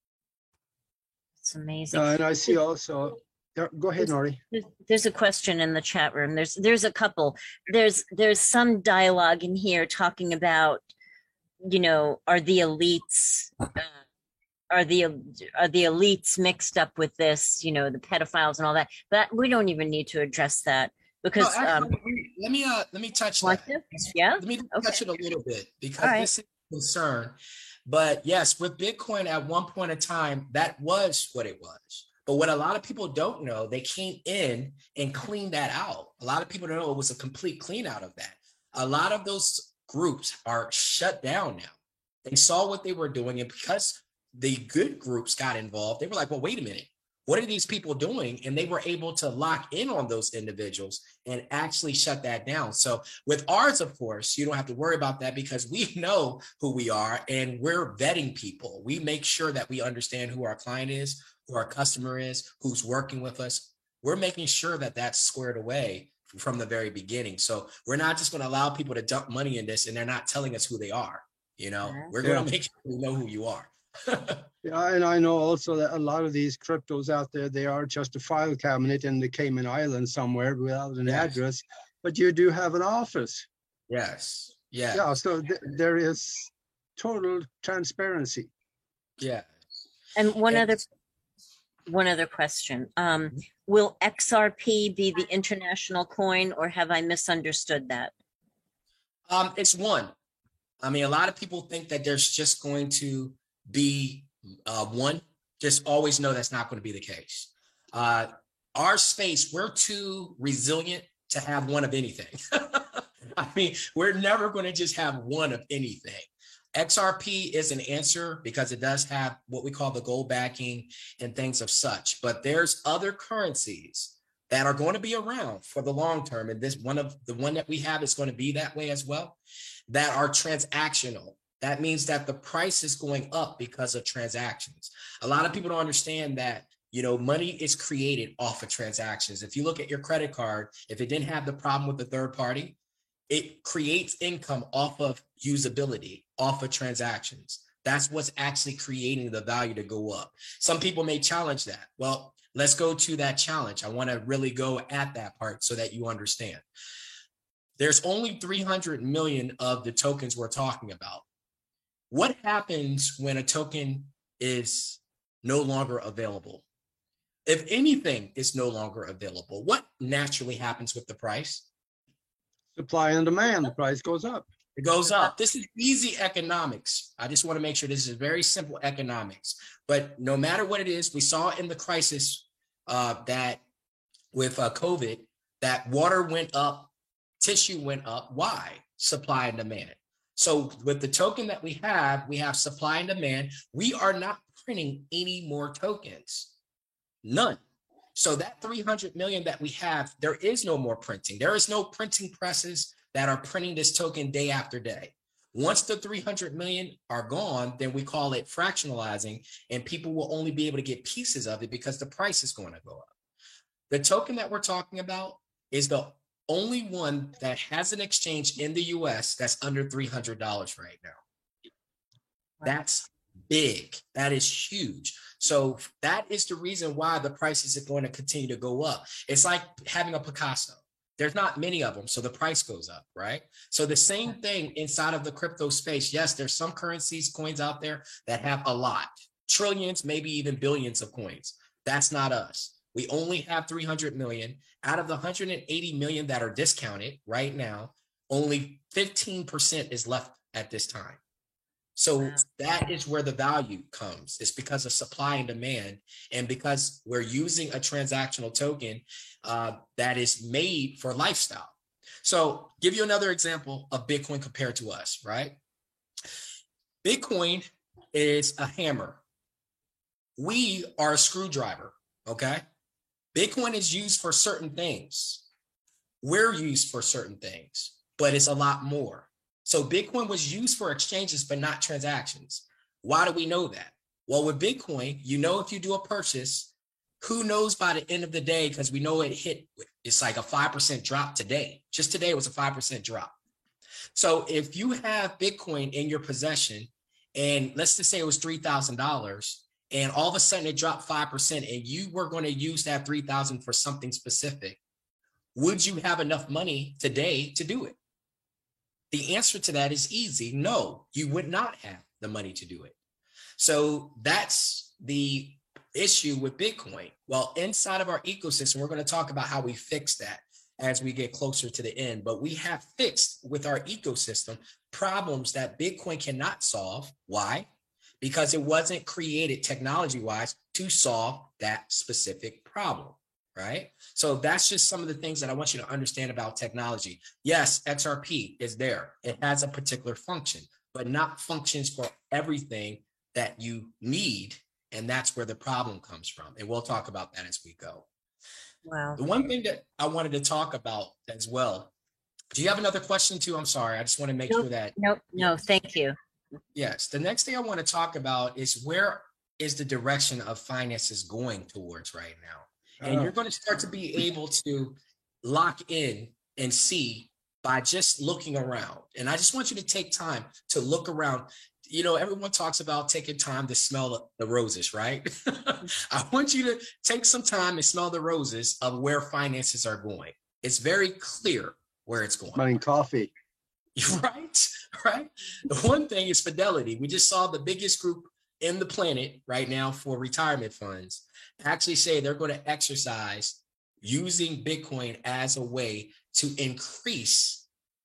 It's amazing. Uh, and I see also, yeah, go ahead, Nori. There's, there's a question in the chat room. There's there's a couple. There's there's some dialogue in here talking about, you know, are the elites uh, are the are the elites mixed up with this? You know, the pedophiles and all that. But we don't even need to address that because. No, actually, um, let me uh let me touch want that. to? Yeah. Let me Okay. touch it a little bit because All right. this is a concern. But yes, with Bitcoin at one point in time, that was what it was. But what a lot of people don't know, they came in and cleaned that out. A lot of people don't know it was a complete clean out of that. A lot of those groups are shut down now. They saw what they were doing, and because the good groups got involved, they were like, well, wait a minute. What are these people doing? And they were able to lock in on those individuals and actually shut that down. So with ours, of course, you don't have to worry about that because we know who we are and we're vetting people. We make sure that we understand who our client is, who our customer is, who's working with us. We're making sure that that's squared away from the very beginning. So we're not just going to allow people to dump money in this and they're not telling us who they are. You know, we're going to make sure we know who you are. Yeah, and I know also that a lot of these cryptos out there, they are just a file cabinet in the Cayman Islands somewhere without an Yes. address, but you do have an office. Yes. Yeah. Yeah, so th- there is total transparency. Yeah. And one And- other one other question. Um, will X R P be the international coin, or have I misunderstood that? Um, it's one. I mean, a lot of people think that there's just going to be uh, one. Just always know that's not going to be the case. Uh, our space, we're too resilient to have one of anything. I mean, we're never going to just have one of anything. X R P is an answer because it does have what we call the gold backing and things of such. But there's other currencies that are going to be around for the long term. And this one of the one that we have is going to be that way as well, that are transactional. that means that the price is going up because of transactions. A lot of people don't understand that, you know, money is created off of transactions. If you look at your credit card, if it didn't have the problem with the third party, it creates income off of usability, off of transactions. That's what's actually creating the value to go up. Some people may challenge that. Well, let's go to that challenge. I want to really go at that part so that you understand. There's only three hundred million of the tokens we're talking about. What happens when a token is no longer available? If anything is no longer available, what naturally happens with the price? Supply and demand, the price goes up. It goes up. This is easy economics. I just want to make sure this is very simple economics. But no matter what it is, we saw in the crisis uh, that with uh, COVID, that water went up, tissue went up. Why? Supply and demand. So with the token that we have, we have supply and demand. We are not printing any more tokens. None. So that three hundred million that we have, there is no more printing. There is no printing presses that are printing this token day after day. Once the three hundred million are gone, then we call it fractionalizing, and people will only be able to get pieces of it because the price is going to go up. The token that we're talking about is the only one that has an exchange in the U S that's under three hundred dollars right now. That's big. That is huge. So that is the reason why the prices are going to continue to go up. It's like having a Picasso. There's not many of them, so the price goes up, right? So the same thing inside of the crypto space. Yes, there's some currencies, coins out there that have a lot, trillions, maybe even billions of coins. That's not us. We only have three hundred million. Out of the one hundred eighty million that are discounted right now, only fifteen percent is left at this time. So that is where the value comes. It's because of supply and demand, and because we're using a transactional token uh, that is made for lifestyle. So give you another example of Bitcoin compared to us, right? Bitcoin is a hammer. We are a screwdriver, okay? Bitcoin is used for certain things. We're used for certain things, but it's a lot more. So Bitcoin was used for exchanges, but not transactions. Why do we know that? Well, with Bitcoin, you know, if you do a purchase, who knows by the end of the day, because we know it hit, it's like a five percent drop today. Just today, it was a five percent drop. So if you have Bitcoin in your possession, and let's just say it was three thousand dollars, and all of a sudden it dropped five percent, and you were going to use that three thousand dollars for something specific, would you have enough money today to do it? The answer to that is easy. No, you would not have the money to do it. So that's the issue with Bitcoin. Well, inside of our ecosystem, we're going to talk about how we fix that as we get closer to the end. But we have fixed with our ecosystem problems that Bitcoin cannot solve. Why? Because it wasn't created technology-wise to solve that specific problem. Right? So that's just some of the things that I want you to understand about technology. Yes, X R P is there. It has a particular function, but not functions for everything that you need. And that's where the problem comes from. And we'll talk about that as we go. Wow. The one thing that I wanted to talk about as well. Do you have another question too? I'm sorry. I just want to make nope, sure that. Nope. No, thank you. Yes. The next thing I want to talk about is where is the direction of finances going towards right now? And you're going to start to be able to lock in and see by just looking around. And I just want you to take time to look around. You know, everyone talks about taking time to smell the roses, right? I want you to take some time and smell the roses of where finances are going. It's very clear where it's going. Smelling coffee. Right, right. The one thing is Fidelity. We just saw the biggest group in the planet right now for retirement funds actually say they're going to exercise using Bitcoin as a way to increase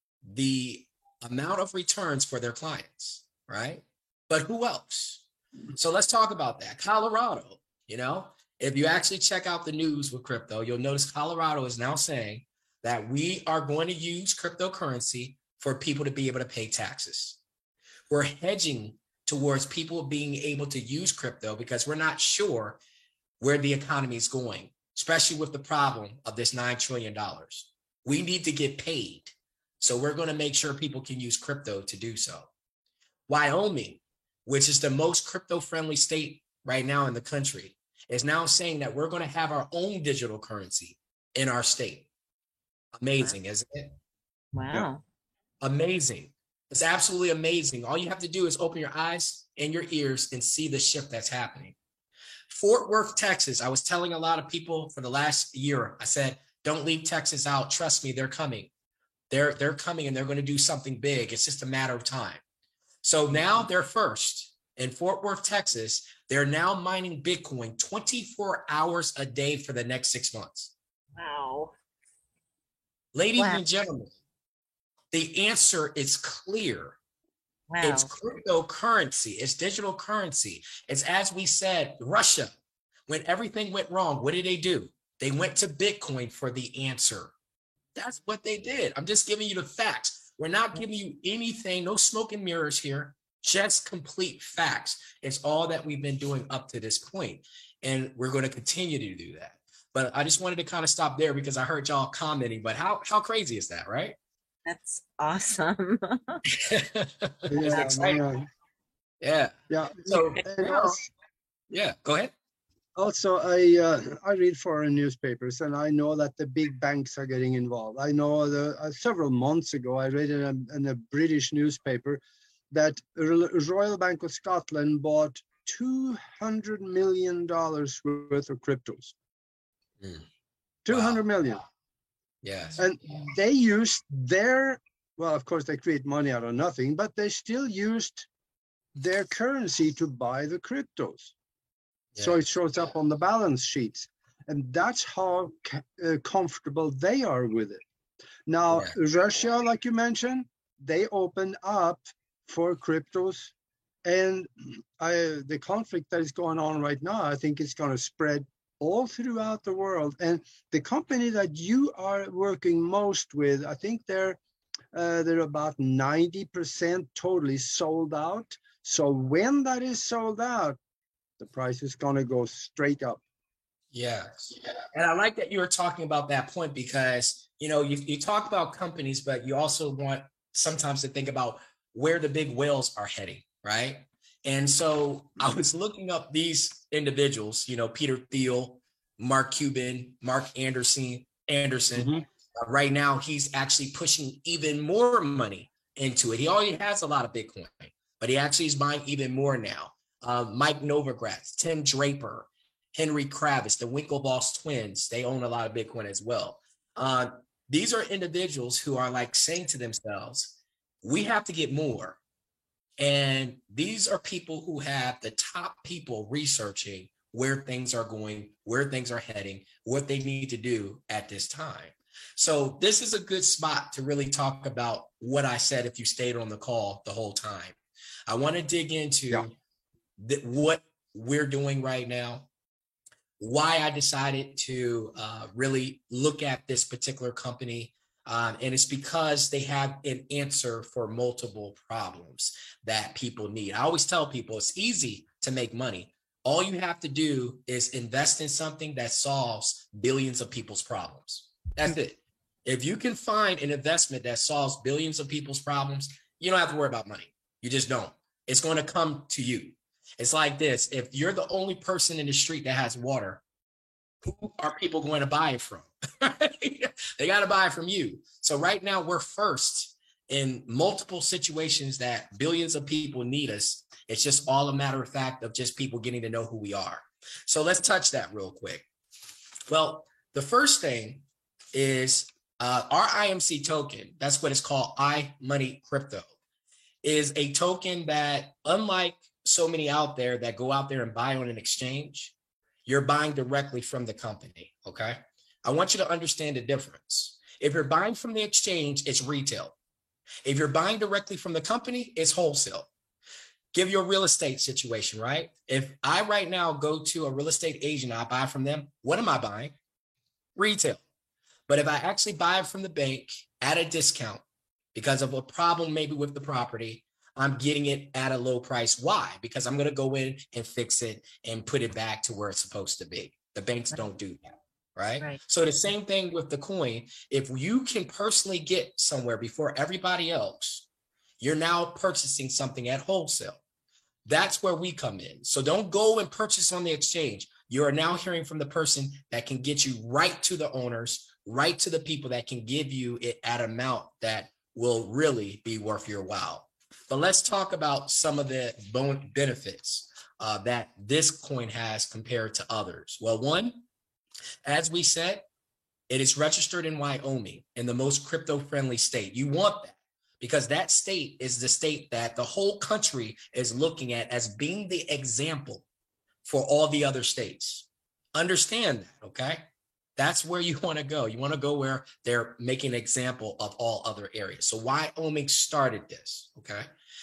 the amount of returns for their clients, right? But who else? So let's talk about that. Colorado, you know, if you actually check out the news with crypto, you'll notice Colorado is now saying that we are going to use cryptocurrency for people to be able to pay taxes. We're hedging towards people being able to use crypto because we're not sure where the economy is going, especially with the problem of this nine trillion dollars. We need to get paid. So we're going to make sure people can use crypto to do so. Wyoming, which is the most crypto-friendly state right now in the country, is now saying that we're going to have our own digital currency in our state. Amazing, wow. Isn't it? Wow. Yeah. Amazing. It's absolutely amazing. All you have to do is open your eyes and your ears and see the shift that's happening. Fort Worth, Texas. I was telling a lot of people for the last year, I said, don't leave Texas out. Trust me, they're coming. They're, they're coming and they're going to do something big. It's just a matter of time. So now they're first in Fort Worth, Texas. They're now mining Bitcoin twenty-four hours a day for the next six months. Wow. Ladies wow. and gentlemen, the answer is clear. Wow. It's cryptocurrency. It's digital currency. It's, as we said, Russia, when everything went wrong, what did they do? They went to Bitcoin for the answer. That's what they did. I'm just giving you the facts. We're not giving you anything, no smoke and mirrors here, just complete facts. It's all that we've been doing up to this point, and we're going to continue to do that. But I just wanted to kind of stop there because I heard y'all commenting, but how, how crazy is that, right? That's awesome. yeah, man. yeah. Yeah. So, and also, yeah, go ahead. Also, I uh, I read foreign newspapers, and I know that the big banks are getting involved. I know the, uh, several months ago, I read in a, in a British newspaper that Royal Bank of Scotland bought two hundred million dollars worth of cryptos. Mm. two hundred Wow. million. Yes. And they used their, well, of course, they create money out of nothing, but they still used their currency to buy the cryptos. Yeah. So it shows up on the balance sheets. And that's how uh, comfortable they are with it. Now, yeah. Russia, like you mentioned, they opened up for cryptos. And I, the conflict that is going on right now, I think it's going to spread all throughout the world. And the company that you are working most with, I think they're uh, they're about ninety percent totally sold out. So when that is sold out, the price is going to go straight up. Yes. And I like that you were talking about that point because, you know, you, you talk about companies, but you also want sometimes to think about where the big whales are heading, right? And so I was looking up these individuals, you know, Peter Thiel, Mark Cuban, Mark Anderson, Anderson. Mm-hmm. Uh, right now, he's actually pushing even more money into it. He already has a lot of Bitcoin, but he actually is buying even more now. Uh, Mike Novogratz, Tim Draper, Henry Kravis, the Winklevoss twins, they own a lot of Bitcoin as well. Uh, these are individuals who are like saying to themselves, we have to get more. And these are people who have the top people researching where things are going, where things are heading, what they need to do at this time. So this is a good spot to really talk about what I said if you stayed on the call the whole time. I want to dig into yeah. the, what we're doing right now, why I decided to uh, really look at this particular company. Um, and it's because they have an answer for multiple problems that people need. I always tell people it's easy to make money. All you have to do is invest in something that solves billions of people's problems. That's it. If you can find an investment that solves billions of people's problems, you don't have to worry about money. You just don't. It's going to come to you. It's like this. If you're the only person in the street that has water, who are people going to buy it from? They got to buy it from you. So right now we're first in multiple situations that billions of people need us. It's just all a matter of fact of just people getting to know who we are. So let's touch that real quick. Well, the first thing is uh, our I M C token. That's what it's called. iMoney Crypto is a token that, unlike so many out there that go out there and buy on an exchange, you're buying directly from the company. Okay. I want you to understand the difference. If you're buying from the exchange, it's retail. If you're buying directly from the company, it's wholesale. Give you a real estate situation, right? If I right now go to a real estate agent, I buy from them, what am I buying? Retail. But if I actually buy it from the bank at a discount because of a problem maybe with the property, I'm getting it at a low price. Why? Because I'm going to go in and fix it and put it back to where it's supposed to be. The banks don't do that. Right? Right. So the same thing with the coin. If you can personally get somewhere before everybody else, you're now purchasing something at wholesale. That's where we come in. So don't go and purchase on the exchange. You are now hearing from the person that can get you right to the owners, right to the people that can give you it at an amount that will really be worth your while. But let's talk about some of the bone benefits uh, that this coin has compared to others. Well, one, as we said, it is registered in Wyoming, in the most crypto-friendly state. You want that because that state is the state that the whole country is looking at as being the example for all the other states. Understand that, okay? That's where you want to go. You want to go where they're making an example of all other areas. So Wyoming started this, okay?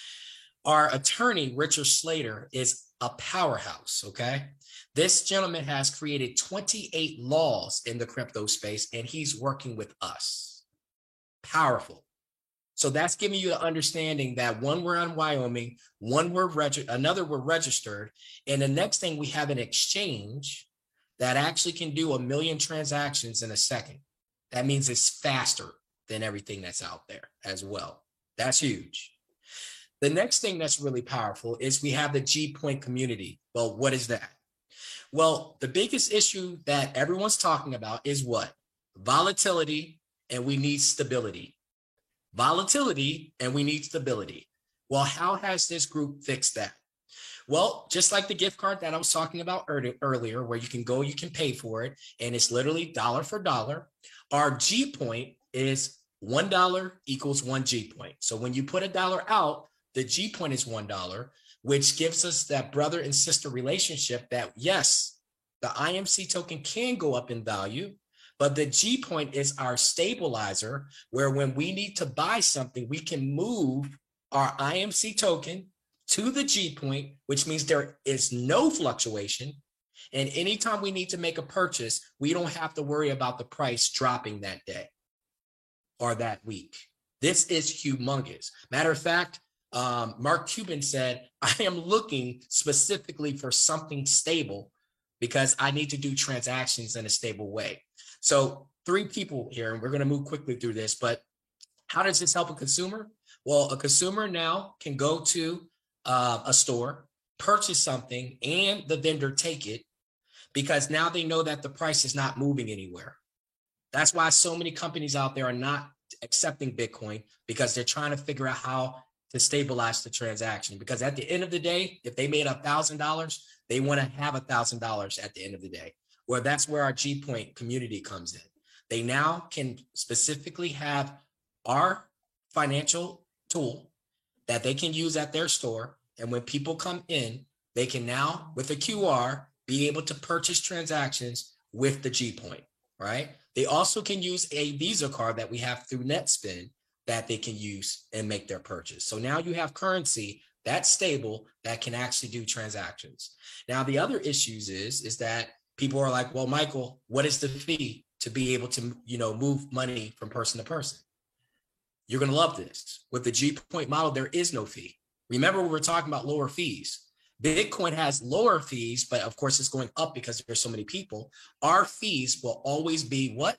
Our attorney, Richard Slater, is a powerhouse, okay? This gentleman has created twenty-eight laws in the crypto space, and he's working with us. Powerful. So that's giving you the understanding that one, we're on Wyoming, one, we're reg- another, we're registered, and the next thing, we have an exchange that actually can do a million transactions in a second. That means it's faster than everything that's out there as well. That's huge. The next thing that's really powerful is we have the G Point community. Well, what is that? Well, the biggest issue that everyone's talking about is what? Volatility, and we need stability. Volatility, and we need stability. Well, how has this group fixed that? Well, just like the gift card that I was talking about earlier, where you can go, you can pay for it, and it's literally dollar for dollar. Our G Point is one dollar equals one G Point. So when you put a dollar out, the G Point is one dollar, which gives us that brother and sister relationship that, yes, the I M C token can go up in value, but the G Point is our stabilizer, where when we need to buy something, we can move our I M C token to the G Point, which means there is no fluctuation. And anytime we need to make a purchase, we don't have to worry about the price dropping that day or that week. This is humongous. Matter of fact, um, Mark Cuban said, I am looking specifically for something stable because I need to do transactions in a stable way. So three people here, and we're going to move quickly through this, but how does this help a consumer? Well, a consumer now can go to uh, a store, purchase something, and the vendor take it, because now they know that the price is not moving anywhere. That's why so many companies out there are not accepting Bitcoin, because they're trying to figure out how to stabilize the transaction. Because at the end of the day, if they made a thousand dollars, they want to have a thousand dollars at the end of the day. Well, that's where our G Point community comes in. They now can specifically have our financial tool that they can use at their store. And when people come in, they can now, with a Q R, be able to purchase transactions with the G Point, right? They also can use a Visa card that we have through NetSpend that they can use and make their purchase. So now you have currency that's stable that can actually do transactions. Now, the other issues is, is that people are like, well, Michael, what is the fee to be able to, you know, move money from person to person? You're going to love this. With the G Point model, there is no fee. Remember, we were talking about lower fees. Bitcoin has lower fees, but of course it's going up because there's so many people. Our fees will always be what?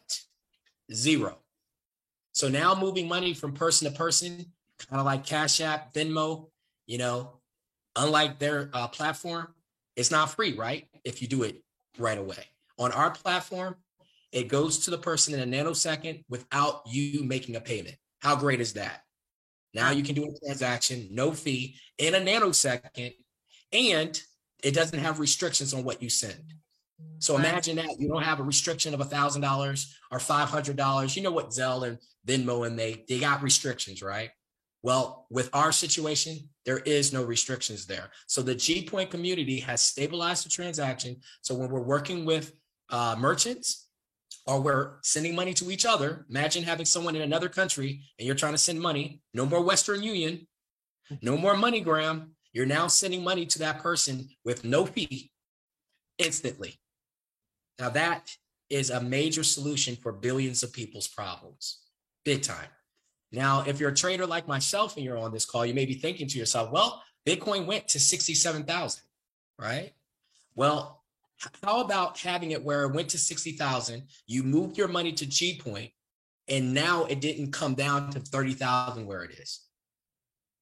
Zero. So now moving money from person to person, kind of like Cash App, Venmo, you know, unlike their uh, platform, it's not free, right? If you do it right away. On our platform, it goes to the person in a nanosecond without you making a payment. How great is that? Now you can do a transaction, no fee, in a nanosecond, and it doesn't have restrictions on what you send. So imagine that you don't have a restriction of one thousand dollars or five hundred dollars. You know what Zelle and Venmo, and they, they got restrictions, right? Well, with our situation, there is no restrictions there. So the G Point community has stabilized the transaction. So when we're working with uh, merchants, or we're sending money to each other, imagine having someone in another country and you're trying to send money, no more Western Union, no more MoneyGram. You're now sending money to that person with no fee instantly. Now that is a major solution for billions of people's problems, big time. Now, if you're a trader like myself and you're on this call, you may be thinking to yourself, well, Bitcoin went to sixty-seven thousand, right? Well, how about having it where it went to sixty thousand, you moved your money to G Point, and now it didn't come down to thirty thousand where it is.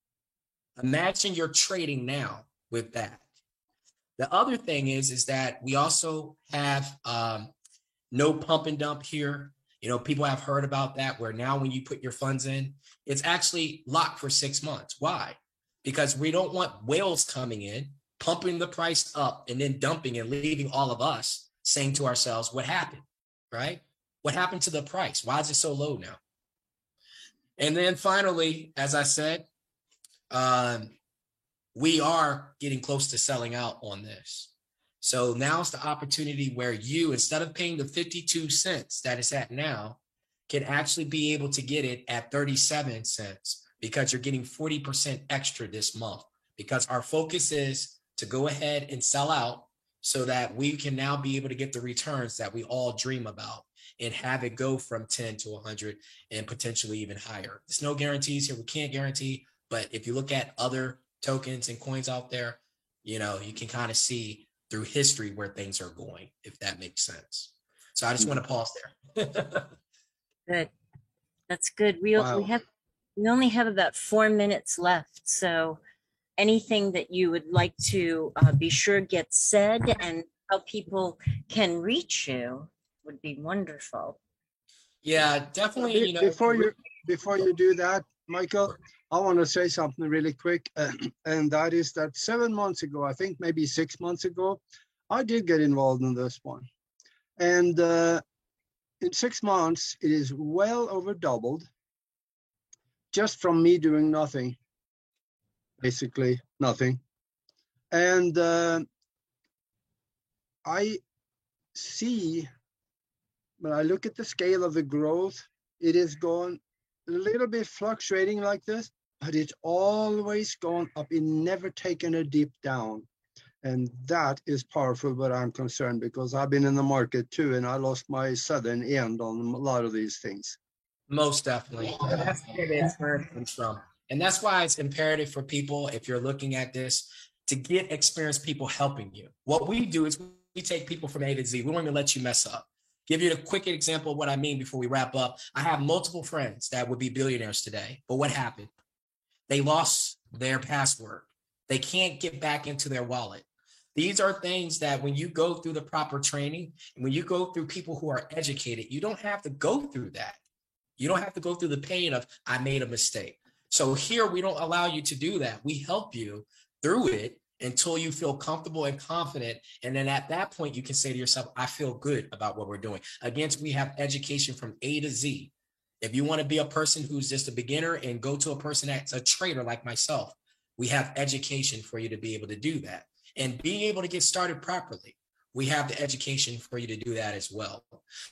Imagine you're trading now with that. The other thing is, is that we also have um, no pump and dump here. You know, people have heard about that, where now when you put your funds in, it's actually locked for six months. Why? Because we don't want whales coming in, pumping the price up and then dumping and leaving all of us saying to ourselves, what happened, right? What happened to the price? Why is it so low now? And then finally, as I said, um, we are getting close to selling out on this. So now's the opportunity where you, instead of paying the fifty-two cents that it's at now, can actually be able to get it at thirty-seven cents, because you're getting forty percent extra this month, because our focus is to go ahead and sell out so that we can now be able to get the returns that we all dream about and have it go from ten to one hundred and potentially even higher. There's no guarantees here. We can't guarantee, but if you look at other tokens and coins out there, you know, you can kind of see through history where things are going, if that makes sense. So I just want to pause there. Good. That's good. We, Wow. we have, we only have about four minutes left. So anything that you would like to uh, be sure gets said and how people can reach you would be wonderful. Yeah, definitely. Be- You know, before you before you do that, Michael, I want to say something really quick, uh, and that is that seven months ago, I think maybe six months ago, I did get involved in this one, and uh, in six months, it is well over doubled, just from me doing nothing, basically nothing, and uh, I see. When I look at the scale of the growth, it is going a little bit fluctuating like this, but it's always gone up. It never taken a dip down. And that is powerful, but I'm concerned because I've been in the market too, and I lost my southern end on a lot of these things. most definitely. And that's where the experience comes from. And that's why it's imperative for people, if you're looking at this, to get experienced people helping you. What we do is we take people from A to Z. We won't even let you mess up. Give you a quick example of what I mean before we wrap up. I have multiple friends that would be billionaires today, but what happened? They lost their password. They can't get back into their wallet. These are things that when you go through the proper training, when you go through people who are educated, you don't have to go through that. You don't have to go through the pain of, I made a mistake. So here, we don't allow you to do that. We help you through it until you feel comfortable and confident. And then at that point, you can say to yourself, I feel good about what we're doing. Again, we have education from A to Z. If you want to be a person who's just a beginner and go to a person that's a trader like myself, we have education for you to be able to do that. And being able to get started properly, we have the education for you to do that as well.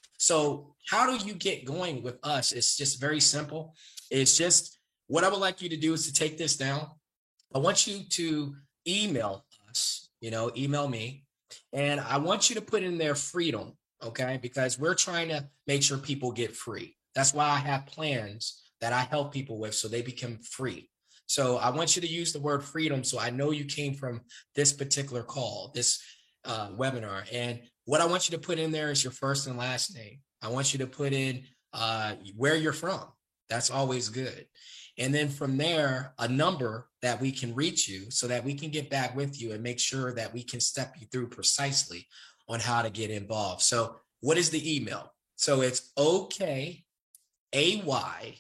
So how do you get going with us? It's just very simple. It's just, what I would like you to do is to take this down. I want you to email us, you know, email me, and I want you to put in there freedom, okay? Because we're trying to make sure people get free. That's why I have plans that I help people with so they become free. So I want you to use the word freedom so I know you came from this particular call, this uh, webinar. And what I want you to put in there is your first and last name. I want you to put in uh, where you're from. That's always good. And then from there, a number that we can reach you so that we can get back with you and make sure that we can step you through precisely on how to get involved. So what is the email? So it's O K A Y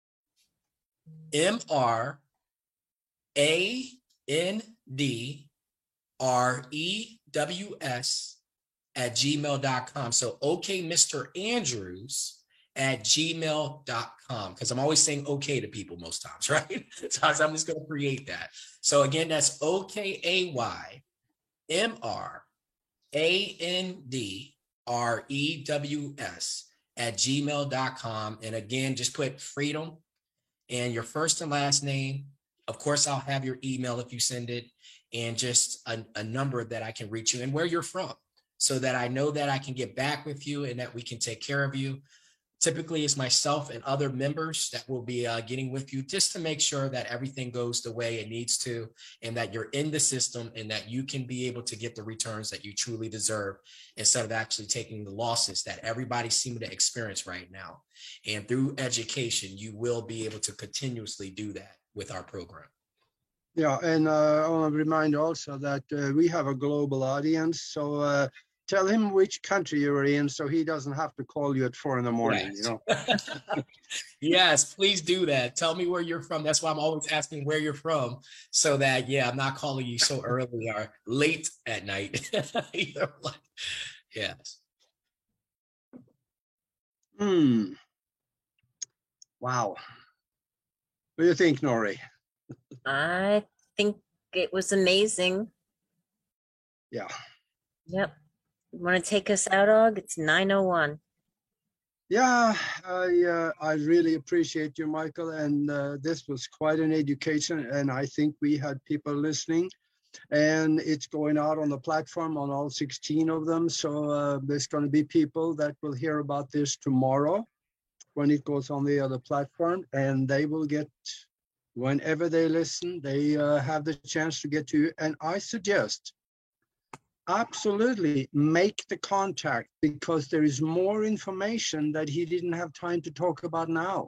M R A N D R E W S at gmail dot com. So okay, Mister Andrews at gmail dot com, because I'm always saying okay to people most times, right? So I'm just going to create that. So again, that's O K A Y M R A N D R E W S at gmail dot com. And again, just put freedom and your first and last name. Of course, I'll have your email if you send it, and just a, a number that I can reach you and where you're from, so that I know that I can get back with you and that we can take care of you. Typically, it's myself and other members that will be uh, getting with you just to make sure that everything goes the way it needs to, and that you're in the system and that you can be able to get the returns that you truly deserve, instead of actually taking the losses that everybody seems to experience right now. And through education, you will be able to continuously do that with our program. Yeah, and uh, I want to remind also that uh, we have a global audience. So uh, tell him which country you're in, so he doesn't have to call you at four in the morning. Yes. You know. Yes, please do that. Tell me where you're from. That's why I'm always asking where you're from, so that yeah, I'm not calling you so early or late at night. Either one. Yes. Hmm. Wow. What do you think, Nori? I think it was amazing. Yeah. Yep. You want to take us out, Og? It's nine oh one. Yeah, I uh, I really appreciate you, Michael, and uh, this was quite an education, and I think we had people listening, and it's going out on the platform on all sixteen of them. So uh, there's going to be people that will hear about this tomorrow when it goes on the other platform, and they will get, whenever they listen, they uh, have the chance to get to you. And I suggest absolutely make the contact, because there is more information that he didn't have time to talk about now.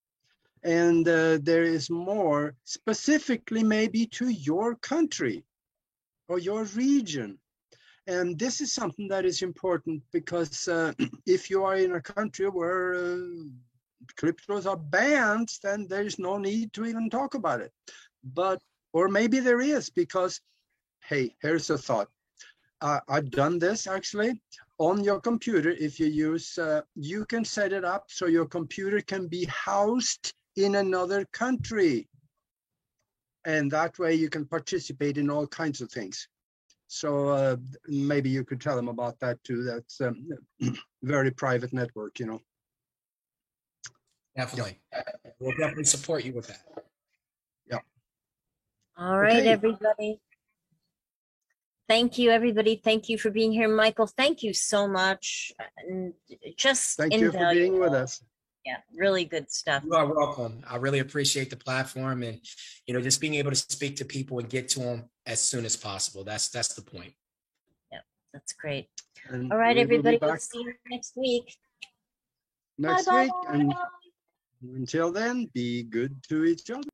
And uh, there is more specifically maybe to your country or your region. And this is something that is important, because uh, if you are in a country where uh, cryptos are banned, then there's no need to even talk about it. But, or maybe there is, because, hey, here's a thought. Uh, I've done this actually on your computer. If you use, uh, you can set it up so your computer can be housed in another country. And that way you can participate in all kinds of things. So uh, maybe you could tell them about that too. That's a um, very private network, you know. Definitely. Yeah. We'll definitely support you with that. Yeah. All right, Okay. everybody. Thank you, everybody. Thank you for being here. Michael, thank you so much. And just Thank you for being with us. Yeah, really good stuff. You are welcome. I really appreciate the platform, and you know, just being able to speak to people and get to them as soon as possible. That's that's the point. Yeah, that's great. And all right, we will be everybody. We'll back see you next week. next Bye-bye. week. And until then, be good to each other.